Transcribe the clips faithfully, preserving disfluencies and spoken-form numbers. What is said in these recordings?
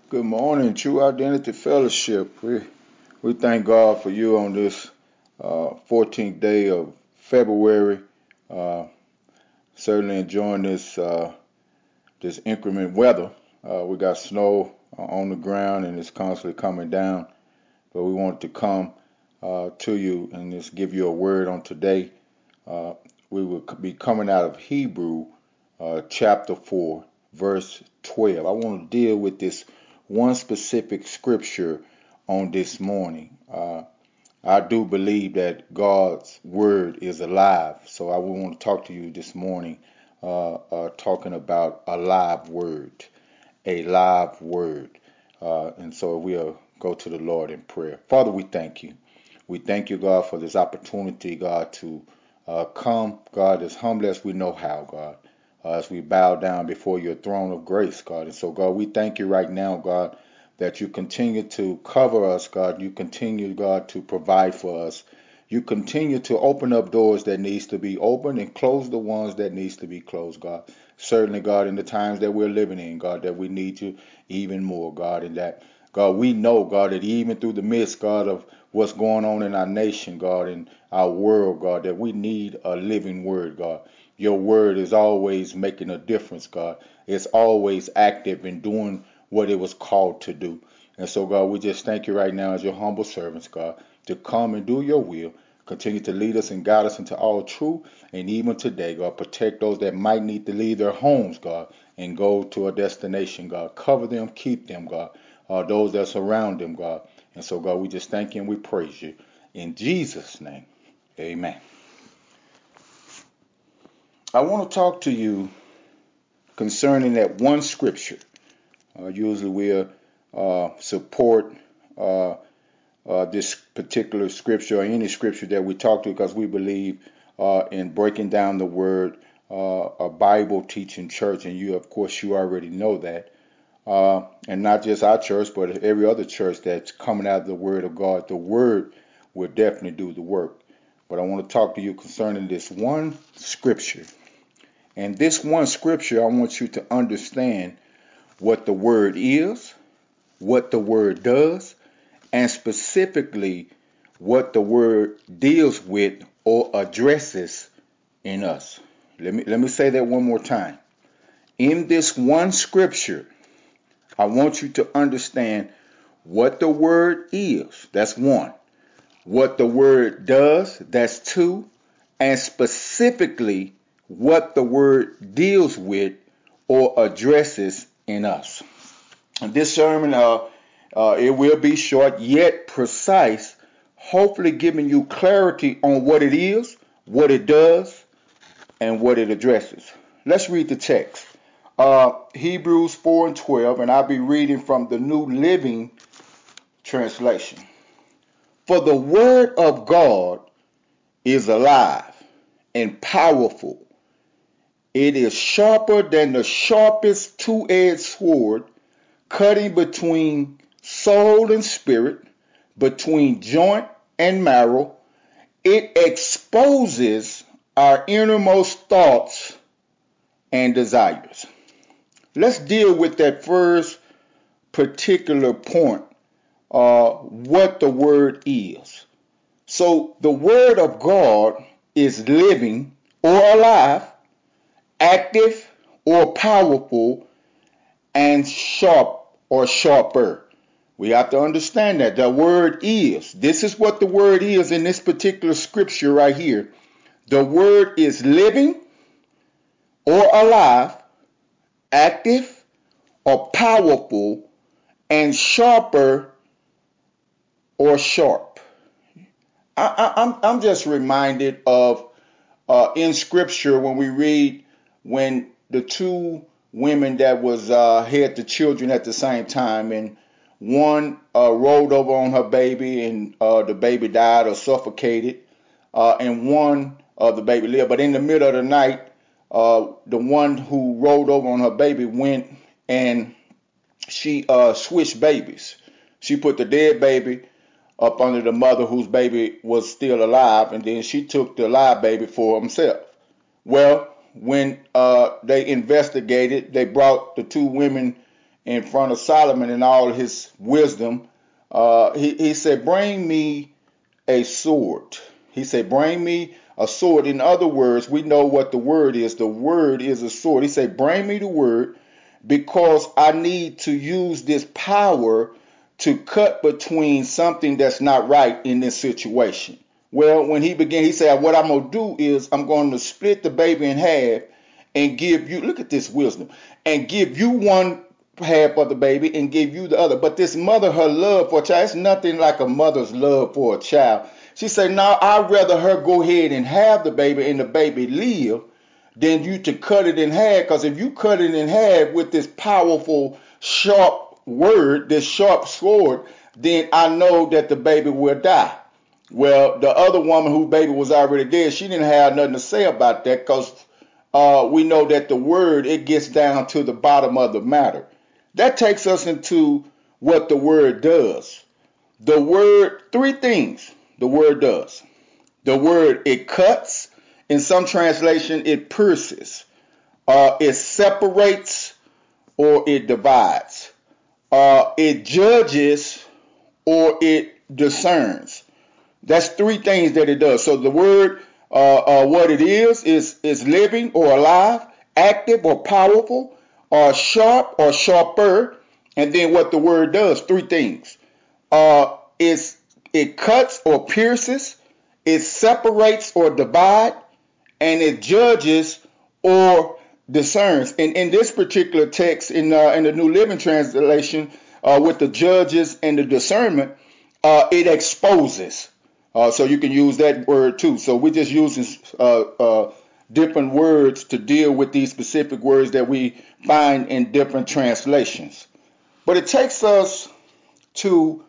Good morning, True Identity Fellowship. We we thank God for you on this uh, fourteenth day of February. Uh, Certainly enjoying this uh, this increment weather. Uh, we got snow uh, on the ground and it's constantly coming down. But we want to come uh, to you and just give you a word on today. Uh, we will be coming out of Hebrew uh, chapter four, verse twelve. I want to deal with this one specific scripture on this morning. Uh, I do believe that God's word is alive. So I want to talk to you this morning uh, uh, talking about a live word, a live word. Uh, and so we'll go to the Lord in prayer. Father, we thank you. We thank you, God, for this opportunity, God, to uh, come, God, as humble as we know how, God, uh, as we bow down before your throne of grace, God. And so, God, we thank you right now, God, that you continue to cover us, God. You continue, God, to provide for us. You continue to open up doors that needs to be opened and close the ones that needs to be closed, God. Certainly, God, in the times that we're living in, God, that we need you even more, God, and that, God, we know, God, that even through the midst, God, of what's going on in our nation, God, in our world, God, that we need a living word, God. Your word is always making a difference, God. It's always active in doing what it was called to do. And so, God, we just thank you right now as your humble servants, God, to come and do your will. Continue to lead us and guide us into all truth. And even today, God, protect those that might need to leave their homes, God, and go to a destination, God. Cover them, keep them, God. Uh, those that surround them, God. And so, God, we just thank you and we praise you. In Jesus' name, amen. I want to talk to you concerning that one scripture. Uh, usually we'll uh, support uh, uh, this particular scripture or any scripture that we talk to because we believe uh, in breaking down the word, uh, a Bible teaching church. And you, of course, you already know that. Uh, and not just our church, but every other church that's coming out of the word of God. The word will definitely do the work. But I want to talk to you concerning this one scripture. And this one scripture, I want you to understand what the word is, what the word does, and specifically what the word deals with or addresses in us. Let me, let me say that one more time. In this one scripture, I want you to understand what the word is. That's one. What the word does. That's two. And specifically what the word deals with or addresses in us. And this sermon, uh, uh, it will be short yet precise, hopefully giving you clarity on what it is, what it does, and what it addresses. Let's read the text. Uh, Hebrews four and twelve, and I'll be reading from the New Living Translation. For the word of God is alive and powerful. It is sharper than the sharpest two-edged sword, cutting between soul and spirit, between joint and marrow. It exposes our innermost thoughts and desires. Let's deal with that first particular point, uh, what the word is. So the word of God is living or alive, active or powerful, and sharp or sharper. We have to understand that the word is. This is what the word is in this particular scripture right here. The word is living or alive, active or powerful, and sharper or sharp. I, I, I'm, I'm just reminded of uh, in scripture when we read when the two women that was uh, had the children at the same time, and one uh, rolled over on her baby and uh, the baby died or suffocated, uh, and one uh, the baby lived. But in the middle of the night, uh, the one who rolled over on her baby went and she uh, switched babies. She put the dead baby up under the mother whose baby was still alive, and then she took the live baby for herself. Well, when uh, they investigated, they brought the two women in front of Solomon and all his wisdom, uh, he, he said, bring me a sword. He said, bring me a sword. In other words, we know what the word is. The word is a sword. He said, bring me the word because I need to use this power to cut between something that's not right in this situation. Well, when he began, he said, what I'm going to do is I'm going to split the baby in half and give you, look at this wisdom, and give you one half of the baby and give you the other. But this mother, her love for a child, it's nothing like a mother's love for a child. She said, no, I'd rather her go ahead and have the baby and the baby live than you to cut it in half. Because if you cut it in half with this powerful, sharp word, this sharp sword, then I know that the baby will die. Well, the other woman whose baby was already dead, she didn't have nothing to say about that because uh, we know that the word, it gets down to the bottom of the matter. That takes us into what the word does. The word, three things the word does. The word, it cuts. In some translation, it pierces. Uh, it separates or it divides. Uh, it judges or it discerns. That's three things that it does. So the word, uh, uh, what it is, is, is living or alive, active or powerful, or sharp or sharper. And then what the word does, three things. Uh, it's, it cuts or pierces, it separates or divides, and it judges or discerns. And in this particular text, in uh, in the New Living Translation, uh, with the judges and the discernment, uh, it exposes. Uh, so you can use that word too. So we're just using uh, uh, different words to deal with these specific words that we find in different translations. But it takes us to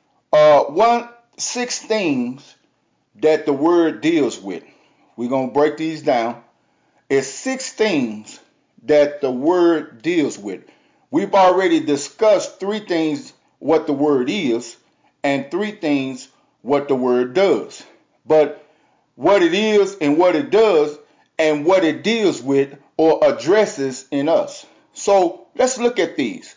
uh, one six things that the word deals with. We're going to break these down. It's six things that the word deals with. We've already discussed three things what the word is and three things what the word does. But what it is and what it does and what it deals with or addresses in us. So let's look at these.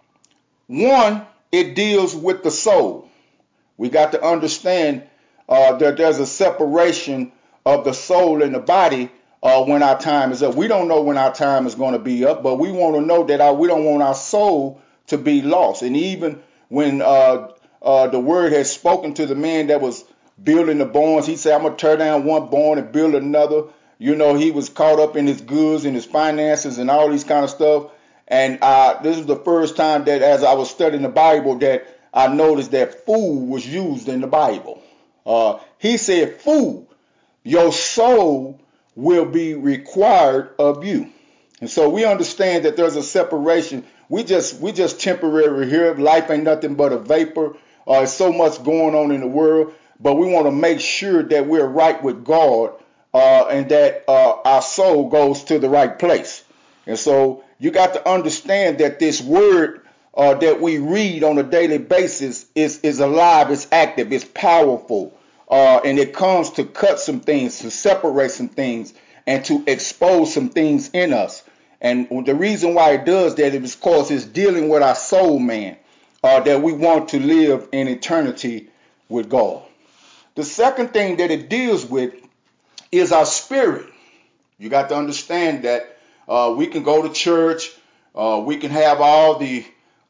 One, it deals with the soul. We got to understand uh, that there's a separation of the soul and the body uh, when our time is up. We don't know when our time is going to be up, but we want to know that our, we don't want our soul to be lost. And even when uh, uh, the word has spoken to the man that was building the barns, he said, I'm going to tear down one barn and build another. You know, he was caught up in his goods and his finances and all these kind of stuff. And uh, this is the first time that as I was studying the Bible that I noticed that fool was used in the Bible. Uh, he said, fool, your soul will be required of you. And so we understand that there's a separation. We just we just temporary here. Life ain't nothing but a vapor. Uh, there's so much going on in the world. But we want to make sure that we're right with God uh, and that uh, our soul goes to the right place. And so you got to understand that this word uh, that we read on a daily basis is, is alive, it's active, it's powerful. Uh, and it comes to cut some things, to separate some things, and to expose some things in us. And the reason why it does that is because it's dealing with our soul, man, uh, that we want to live in eternity with God. The second thing that it deals with is our spirit. You got to understand that uh, we can go to church, uh, we can have all the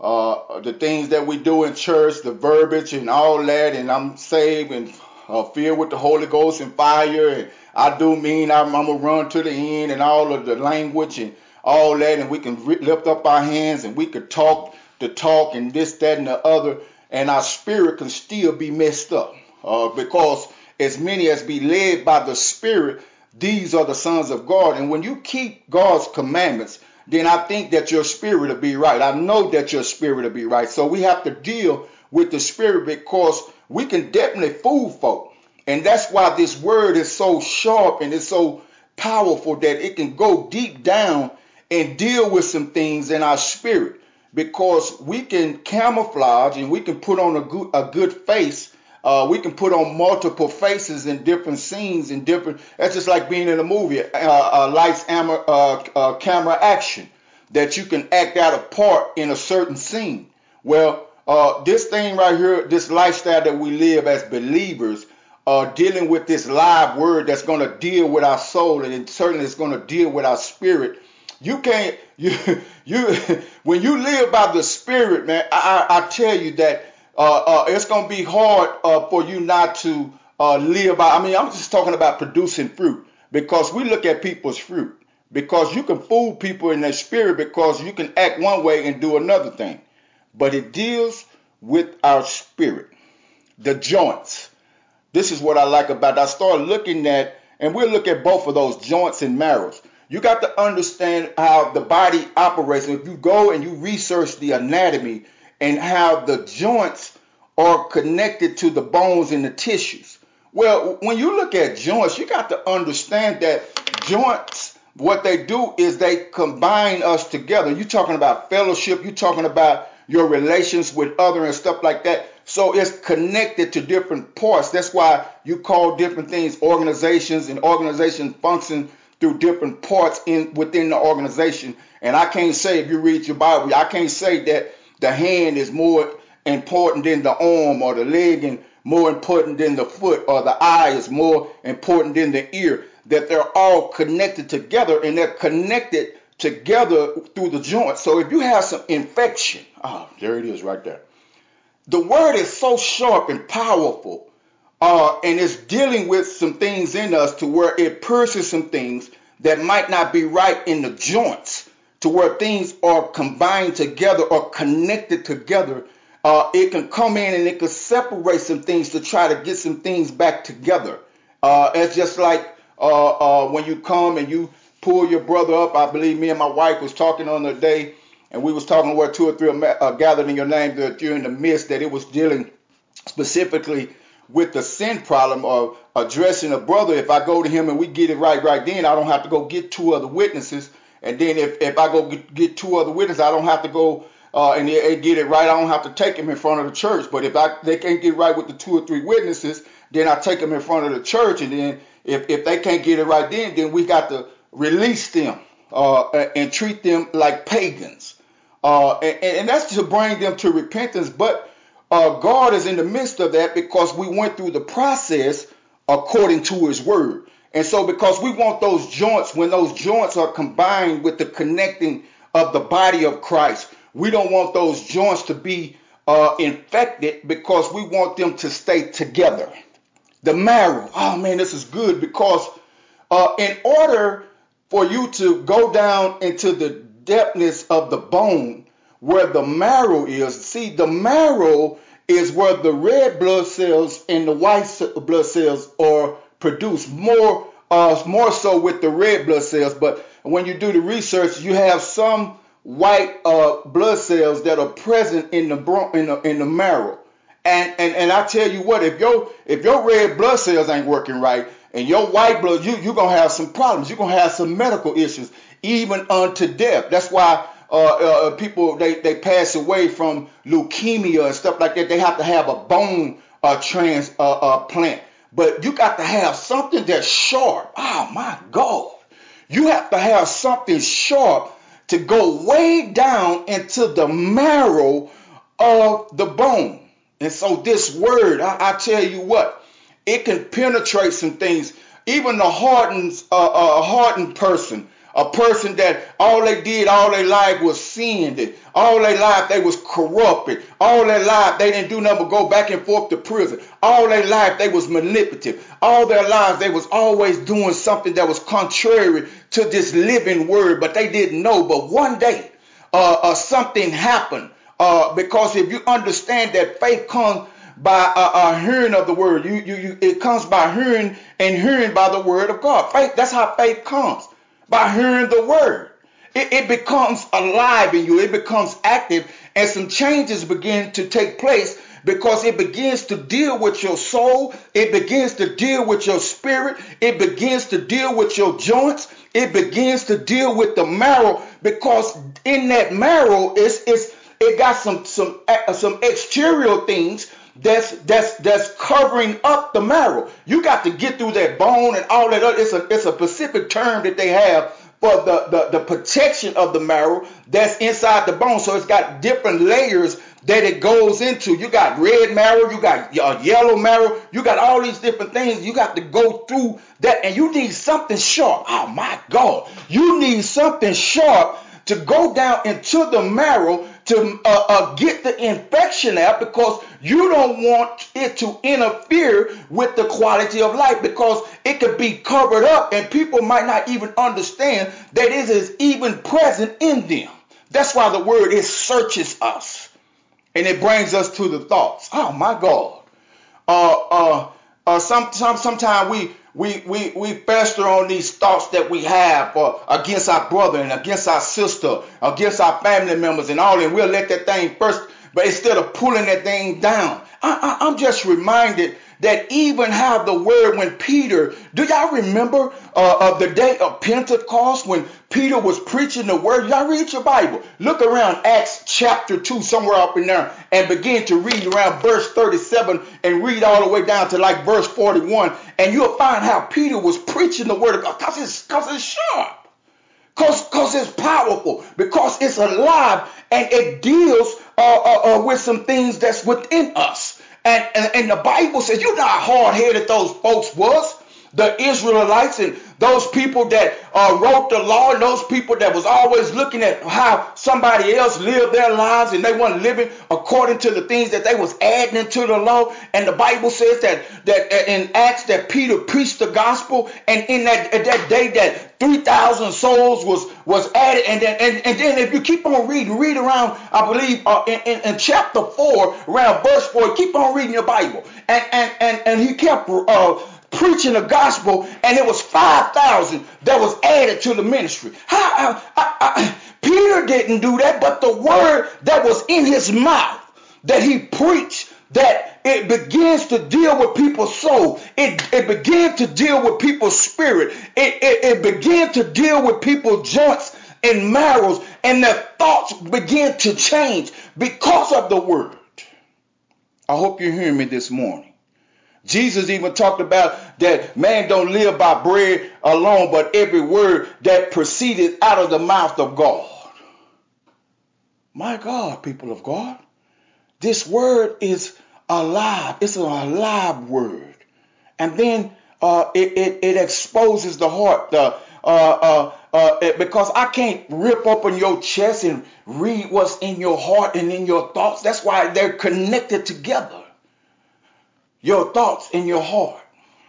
uh, the things that we do in church, the verbiage and all that, and I'm saved and uh, filled with the Holy Ghost and fire, and I do mean I'm, I'm gonna run to the end, and all of the language and all that, and we can lift up our hands and we could talk the talk and this, that, and the other, and our spirit can still be messed up uh, because as many as be led by the Spirit, these are the sons of God. And when you keep God's commandments, then I think that your spirit will be right. I know that your spirit will be right. So we have to deal with the spirit because we can definitely fool folk. And that's why this word is so sharp and it's so powerful that it can go deep down and deal with some things in our spirit, because we can camouflage and we can put on a good, a good face. Uh, we can put on multiple faces in different scenes and different. That's just like being in a movie, uh, uh, lights, camera, uh, uh, camera, action. that you can act out a part in a certain scene. Well, uh, this thing right here, this lifestyle that we live as believers, uh, dealing with this live word that's going to deal with our soul, and it certainly is going to deal with our spirit. You can't, you, you, when you live by the Spirit, man, I, I, I tell you that uh, uh, it's going to be hard uh, for you not to uh, live by. I mean, I'm just talking about producing fruit, because we look at people's fruit, because you can fool people in their spirit, because you can act one way and do another thing. But it deals with our spirit, the joints. This is what I like about it. I started looking at, and we'll look at both of those, joints and marrows. You got to understand how the body operates. And if you go and you research the anatomy and how the joints are connected to the bones and the tissues. Well, when you look at joints, you got to understand that joints, what they do is they combine us together. You're talking about fellowship. You're talking about your relations with others and stuff like that. So it's connected to different parts. That's why you call different things organizations, and organizations function through different parts in within the organization. And I can't say, if you read your Bible, I can't say that the hand is more important than the arm, or the leg and more important than the foot, or the eye is more important than the ear. That they're all connected together, and they're connected together through the joints. So if you have some infection, oh, there it is right there. The word is so sharp and powerful, uh, and it's dealing with some things in us to where it pierces some things that might not be right in the joints, to where things are combined together or connected together. Uh, it can come in and it can separate some things to try to get some things back together. Uh, it's just like uh, uh, when you come and you pull your brother up. I believe me and my wife was talking on the day, and we was talking where two or three are uh, gathered in your name, that you're in the midst, that it was dealing specifically with the sin problem of addressing a brother. If I go to him and we get it right right then, I don't have to go get two other witnesses. And then if, if I go get, get two other witnesses, I don't have to go uh, and they, they get it right. I don't have to take him in front of the church. But if I they can't get right with the two or three witnesses, then I take them in front of the church. And then if, if they can't get it right then, then we got to release them uh, and treat them like pagans. Uh, and, and that's to bring them to repentance. But uh, God is in the midst of that, because we went through the process according to his word. And so because we want those joints, when those joints are combined with the connecting of the body of Christ, we don't want those joints to be uh, infected, because we want them to stay together. The marrow. Oh, man, this is good, because uh, in order for you to go down into the depthness of the bone where the marrow is, see, the marrow is where the red blood cells and the white blood cells are produced, more uh, more so with the red blood cells. But when you do the research, you have some white uh, blood cells that are present in the bron- in the, in the marrow. And, and and I tell you what, if your if your red blood cells ain't working right, and your white blood, you you're gonna have some problems. You're gonna have some medical issues, even unto death. That's why uh, uh, people they, they pass away from leukemia and stuff like that. They have to have a bone uh, transplant. Uh, uh, plant. But you got to have something that's sharp. Oh my God. You have to have something sharp to go way down into the marrow of the bone. And so this word, I, I tell you what, it can penetrate some things. Even the hardened, uh, uh, hardened person, a person that all they did all their life was sinned. All their life they was corrupted. All their life they didn't do nothing but go back and forth to prison. All their life they was manipulative. All their lives they was always doing something that was contrary to this living word, but they didn't know. But one day uh, uh, something happened. Uh, because if you understand that faith comes by uh, uh, hearing of the word, you, you, you, it comes by hearing, and hearing by the word of God. Faith, that's how faith comes, by hearing the word. It, it becomes alive in you. It becomes active, and some changes begin to take place, because it begins to deal with your soul. It begins to deal with your spirit. It begins to deal with your joints. It begins to deal with the marrow, because in that marrow is is it got some some some exterior things that's that's that's covering up the marrow. You got to get through that bone and all that other. It's a it's a specific term that they have for the, the, the protection of the marrow that's inside the bone. So it's got different layers that it goes into. You got red marrow, you got uh, yellow marrow, you got all these different things. You got to go through that, and you need something sharp. Oh my God. You need something sharp to go down into the marrow to uh, uh, get the infection out, because you don't want it to interfere with the quality of life, because it could be covered up and people might not even understand that it is even present in them. That's why the word is searches us, and it brings us to the thoughts. Oh my God. Uh, uh, uh, some, some, sometimes we We, we, we fester on these thoughts that we have uh, against our brother and against our sister, against our family members and all, and we'll let that thing first, but instead of pulling that thing down, I, I, I'm just reminded that even how the word, when Peter, do y'all remember uh, of the day of Pentecost when Peter was preaching the word? Y'all read your Bible. Look around Acts chapter two, somewhere up in there, and begin to read around verse thirty-seven and read all the way down to like verse forty-one, and you'll find how Peter was preaching the word of God, because it's, because it's sharp. Because because it's powerful, because it's alive, and it deals uh, uh, uh, with some things that's within us. And, and, and the Bible says, you know how hard-headed those folks was, the Israelites, and those people that uh, wrote the law, and those people that was always looking at how somebody else lived their lives, and they weren't living according to the things that they was adding into the law. And the Bible says that that in Acts that Peter preached the gospel, and in that, that day that three thousand souls was was added. And then and, and then if you keep on reading, read around, I believe uh, in, in, in chapter four, around verse four, keep on reading your Bible, and and and, and he kept uh, preaching the gospel, and it was five thousand that was added to the ministry. How, I, I, I, Peter didn't do that, but the word that was in his mouth that he preached, that it begins to deal with people's soul. It, it began to deal with people's spirit. It, it, it began to deal with people's joints and marrows, and their thoughts began to change because of the word. I hope you're hearing me this morning. Jesus even talked about that man don't live by bread alone, but every word that proceeded out of the mouth of God. My God, people of God, this word is alive. It's an alive word. And then uh, it, it, it exposes the heart. The, uh, uh, uh, it, because I can't rip open your chest and read what's in your heart and in your thoughts. That's why they're connected together. Your thoughts and your heart.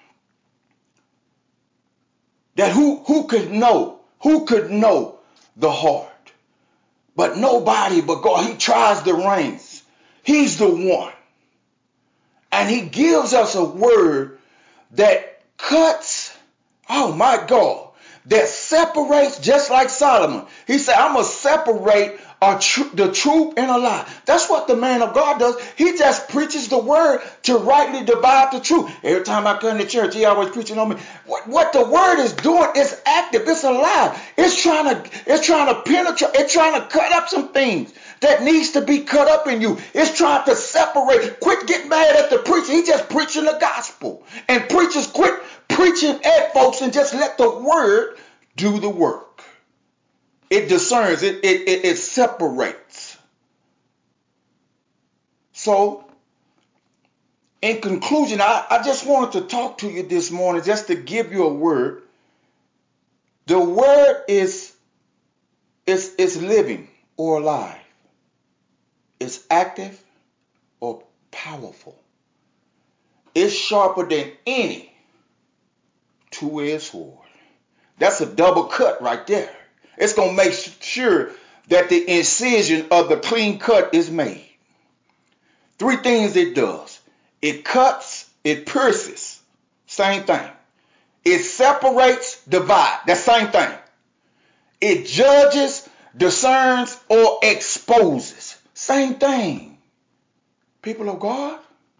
That who, who could know? Who could know the heart? But nobody but God. He tries the reins. He's the one. And he gives us a word that cuts, oh my God, that separates, just like Solomon. He said, I'm going to separate a tr- the truth and a lie. That's what the man of God does. He just preaches the word to rightly divide the truth. Every time I come to church, he always preaching on me. What, what the word is doing is active. It's alive. It's trying to, it's trying to penetrate. It's trying to cut up some things that needs to be cut up in you. It's trying to separate. Quit getting mad at the preacher. He just preaching the gospel. And preachers quit preaching at folks and just let the word do the work. It discerns, it, it, it, it separates. So, in conclusion, I, I just wanted to talk to you this morning just to give you a word. The word is, is, is living or alive. It's active or powerful. It's sharper than any two-edged sword. That's a double cut right there. It's going to make sure that the incision of the clean cut is made. Three things it does. It cuts, it pierces. Same thing. It separates, divides. That same thing. It judges, discerns, or exposes. Same thing. People of God,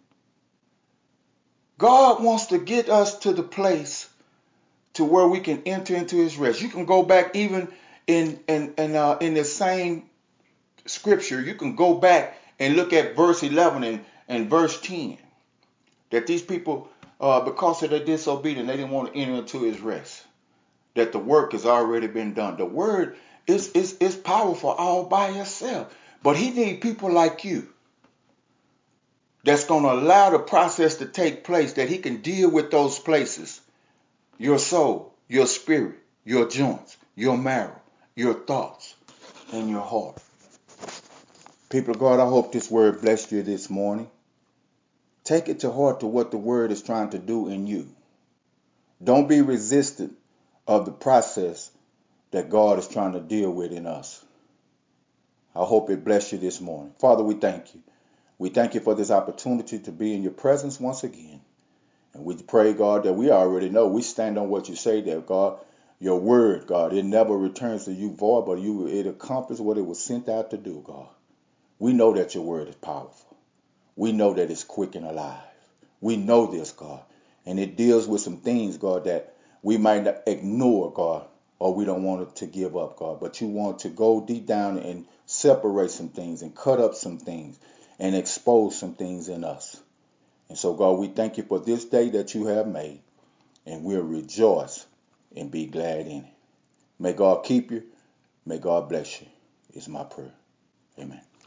God wants to get us to the place to where we can enter into his rest. You can go back even in in in, uh, in the same scripture. You can go back and look at verse eleven and, and verse ten. That these people, uh, because of their disobedience, they didn't want to enter into his rest. that the work has already been done. The word is, is, is powerful all by itself. But he needs people like you that's going to allow the process to take place, that he can deal with those places. Your soul, your spirit, your joints, your marrow, your thoughts, and your heart. People of God, I hope this word blessed you this morning. Take it to heart to what the word is trying to do in you. Don't be resistant of the process that God is trying to deal with in us. I hope it blessed you this morning. Father, we thank you. We thank you for this opportunity to be in your presence once again. And we pray, God, that we already know. We stand on what you say there, God. Your word, God, it never returns to you void, but you it accomplishes what it was sent out to do, God. We know that your word is powerful. We know that it's quick and alive. We know this, God. And it deals with some things, God, that we might not ignore, God, or we don't want it to give up, God. But you want to go deep down and separate some things and cut up some things and expose some things in us. And so, God, we thank you for this day that you have made, and we'll rejoice and be glad in it. May God keep you. May God bless you, is my prayer. Amen.